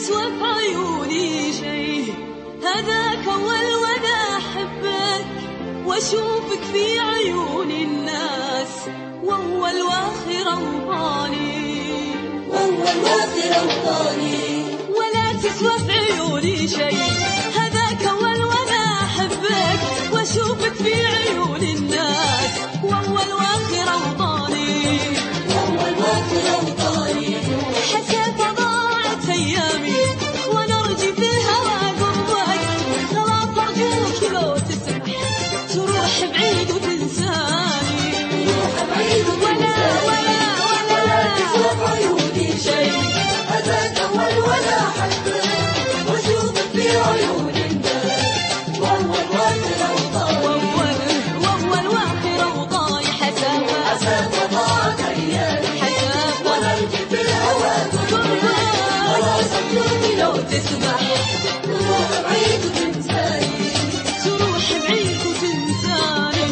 تسوى في عيوني شي، هذاك أول وأنا أحبك وأشوفك في عيون الناس، وأول وآخر أوطاني، وأول وآخر أوطاني. ولا تسوى في عيوني شي، هذاك أول وأنا أحبك وأشوفك في عيون الناس، وأول وآخر أوطاني، وأول وآخر أوطاني. حسيت ضاعت أيامي وأنا أرجي في الهوى قربك، خلاص أرجوك لو تسمح تروح بعيد وتنساني، تروح بعيد وتنساني. ولا تسوى في عيوني شي، هذاك أول وأنا أحبك وأشوفك في عيون الناس، وأول وآخر أوطاني. وأول وآخر أوطاني. حسافة ضاعت أيامي وأنا أرجي في الهوى قربك، خلاص أرجوك لو تسمح تروح بعيد وتنساني، تروح بعيد وتنساني.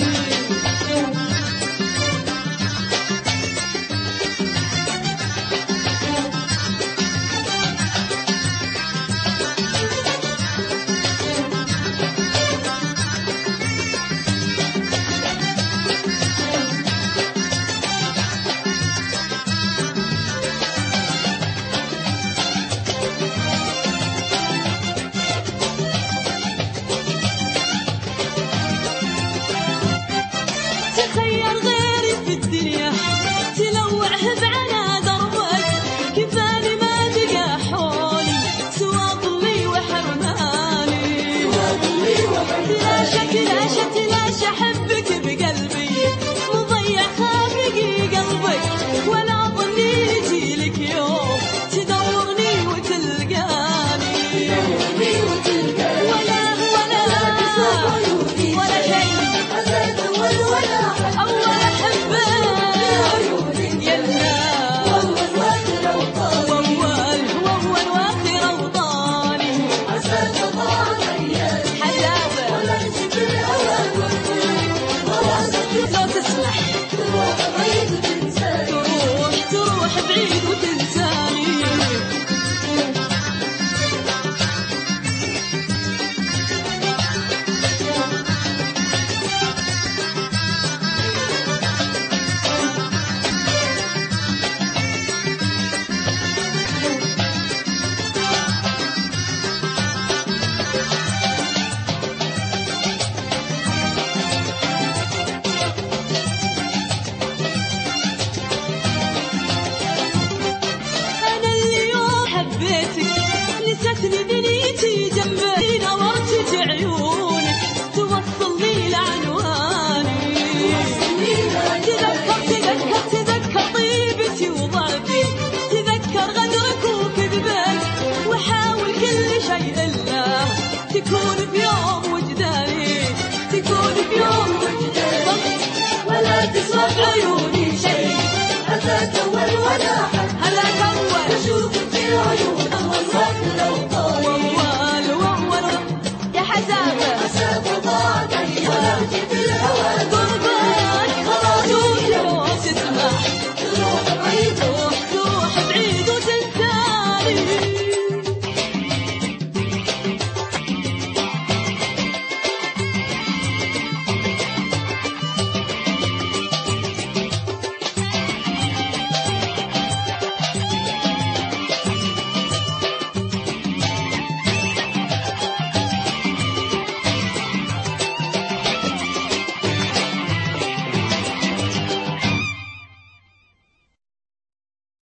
تخيل غيري في الدنيا تلوعه بعلى دربك، كفاني ما بقى حولي سوى ظلي وحرماني، تلاشى أحبك بقلبي، مضيع خافقي قلبك، ولا ظني يجيلك يوم تدورني وتلقاني، ولا شيء أول أحبك يلا، وأول وآخر أوطاني. حسافة ضاعت أيامي حسافة وأنا أرجي في الهوى قربك، خلاص أرجوك لو تسمح تروح بعيد وتنساني، تروح بعيد وتنساني. أنا اليوم حبيتك، نستني دنيتي جنبي، نورتك عيونك توصلني لعنواني، تذكر طيبتي وضعفي، تذكر غدرك وكذبك، وحاول كل شيء إلا تكون